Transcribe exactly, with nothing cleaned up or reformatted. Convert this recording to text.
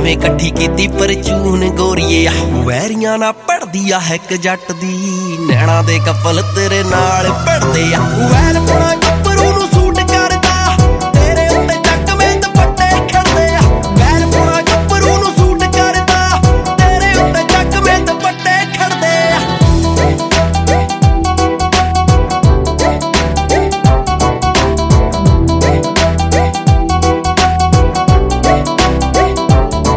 ਕਿਵੇਂ ਇਕੱਠੀ ਕੀਤੀ ਪਰਚੂਨ ਗੋਰੀਏ ਆ ਵੈਰੀਆਂ ਨਾਲ ਪੜਦੀ ਆ ਇੱਕ ਜੱਟ ਦੀ ਨੈਣਾ ਦੇ ਕਪਲ ਤੇਰੇ ਨਾਲ ਪੜਦੇ ਆ